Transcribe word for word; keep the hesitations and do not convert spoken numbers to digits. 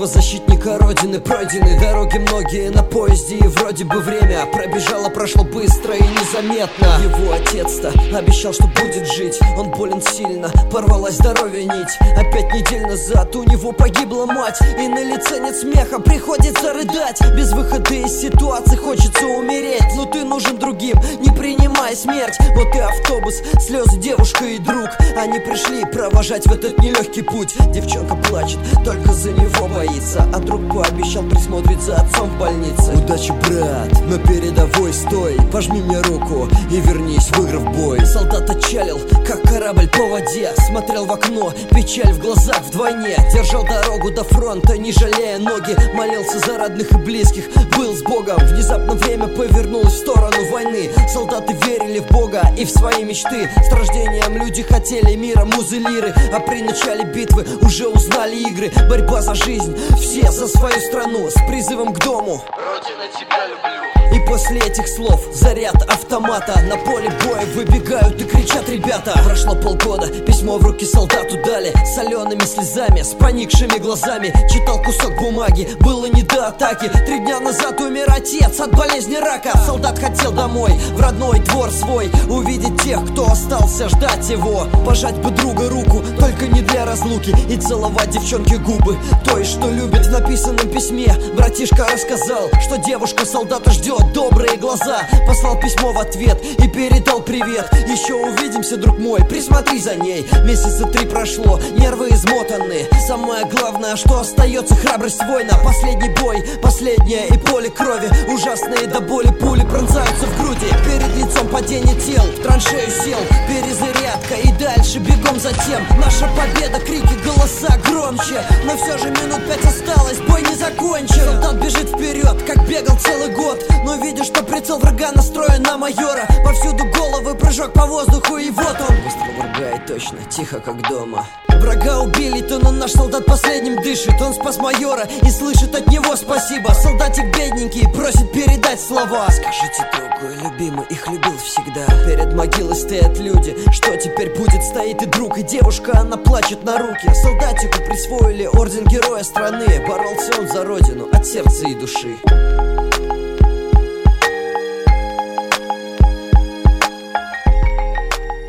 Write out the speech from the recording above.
бравого защитника родины. Пройдены дороги многие на поезде, и вроде бы время пробежало, прошло быстро и незаметно. Его отец-то обещал, что будет жить. Он болен сильно, порвалась здоровье нить. Опять недель назад у него погибла мать, и на лице нет смеха, приходится рыдать. Без выхода из ситуации хочется умереть, но ты нужен другим, не принимай смерть. Вот и автобус, слезы, девушка и друг. Они пришли провожать в этот нелегкий путь. Девчонка плачет, только за него боится, а друг пообещал присмотреть за отцом в больнице. Удачи, брат, на передовой стой, пожми мне руку и вернись, выиграв бой. Солдат отчалил, как корабль по воде, смотрел в окно, печаль в глазах вдвойне. Держал дорогу до фронта, не жалея ноги, молился за родных и близких, был с Богом. Внезапно время повернулось в сторону войны. Солдаты верили в Бога и в свои мечты. С рождением люди хотели мира, музы, лиры, а при начале битвы уже узнали игры. Борьба за жизнь, все за свою страну, с призывом к дому. Родина, тебя люблю. И после этих слов заряд автомата. На поле боя выбегают и кричат ребята. Прошло полгода, письмо в руки солдату дали. С солеными слезами, с поникшими глазами. Читал кусок бумаги, было не до атаки. Три дня назад умер отец от болезни рака. Солдат хотел домой, в родной двор свой, увидеть тех, кто остался ждать его. Пожать бы друга руку, только не для разлуки, и целовать девчонке губы, той, что любит. В написанном письме братишка рассказал, что девушка солдата ждет добрые глаза. Послал письмо в ответ и передал привет. Еще увидимся, друг мой, присмотри за ней. Месяца три прошло, нервы измотаны. Самое главное, что остается, храбрость воина. Последний бой, последнее и поле крови. Ужасные до боли пули пронзаются в груди. Перед лицом падение тел, в траншею сел. Перезарядка и дальше бегом затем. Наша победа, крики, голоса громче. Но все же минут пять осталось, бой не закончен. Солдат бежит вперед, как бегал целый год, но видишь, что прицел врага настроен на майора. Повсюду головы, прыжок по воздуху, и вот он. Выстрел врага и точно, тихо как дома. Врага убили-то, но наш солдат последним дышит. Он спас майора и слышит от него спасибо. Солдатик бедненький просит передать слова. Скажите другу, любимый, их любил всегда. Перед могилой стоят люди, что теперь будет? Стоит и друг, и девушка, она плачет на руки. Солдатику присвоили орден Героя страны. Боролся он за родину от сердца и души.